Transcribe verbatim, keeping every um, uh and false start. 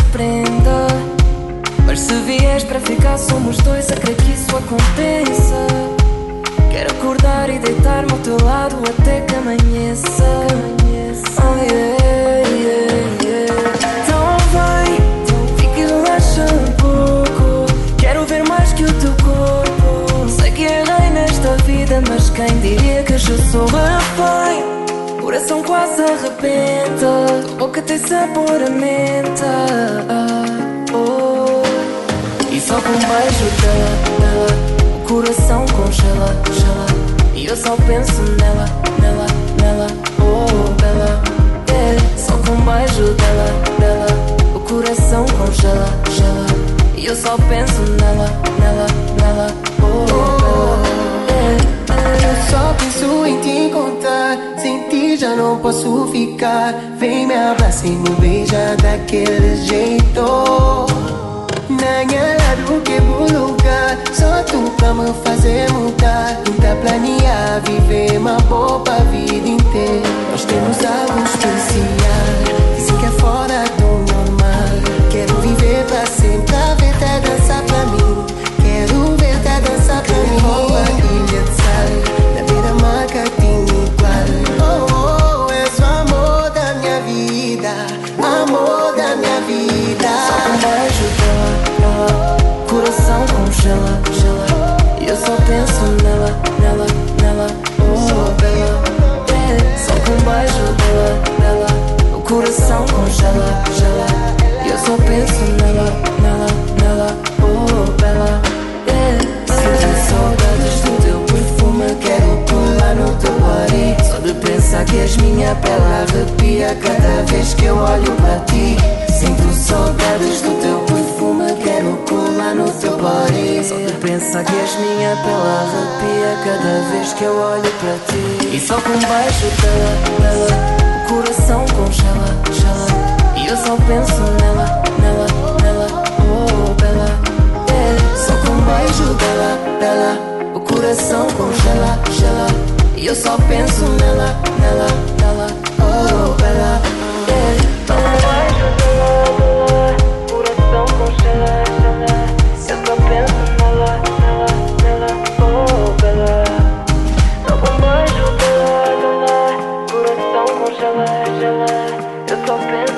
prenda, mas se vieres para ficar somos dois, a crer que isso a compensa. Quero acordar e deitar-me ao teu lado até que amanheça. Oh yeah, yeah, yeah. Então vem, fica e relaxa um pouco. Quero ver mais que o teu corpo. Sei que errei nesta vida, mas quem diria que eu sou refém. Coração quase arrebenta, tua boca tem sabor a menta. Oh. E só com um beijo dela, dela, o coração congela, gela. E eu só penso nela, nela, nela, oh bela, yeah. Só com um beijo dela, dela, o coração congela, gela. E eu só penso nela, nela, nela, oh bela, yeah. Eu só penso em te encontrar, sem ti já não posso ficar. Vem me abraça e me beija daquele jeito. Nanha lado que vou lugar, só tu pra me fazer mudar. Tenta planear, viver uma boa vida inteira. Nós temos algo especial, dizem que é fora do normal. Quero viver pra sempre, a ver-te dançar pra mim. Quero ver-te dançar pra mim. Rouba ilha de sal, na beira-mar que tem igual. Oh, oh, és o amor da minha vida, amor da minha vida. Só com um beijo dela, ela, coração congela, gela. E eu só penso nela, nela, nela, oh bela, yeah. Só com um beijo dela, dela, o coração congela, gela. E eu só penso nela, nela, nela, oh bela, yeah. Sinto saudades do teu perfume, quero pular no teu body. Só de pensar que és minha pele arrepia cada vez que eu olho para ti. Sinto saudades do teu perfume, quero colar no teu body. Só de pensar que és minha pele arrepia cada vez que eu olho para ti. E só com um beijo dela, dela, o coração congela, gela. E eu só penso nela, nela, nela, oh bela, yeah. Só com um beijo dela, dela, o coração congela, gela. E eu só penso nela, nela, nela, oh bela, yeah. Só com um beijo dela, dela, o coração congela, gela. Eu só penso nela, nela, nela, oh bela. Só com um beijo dela, dela, o coração congela, gela. Eu só penso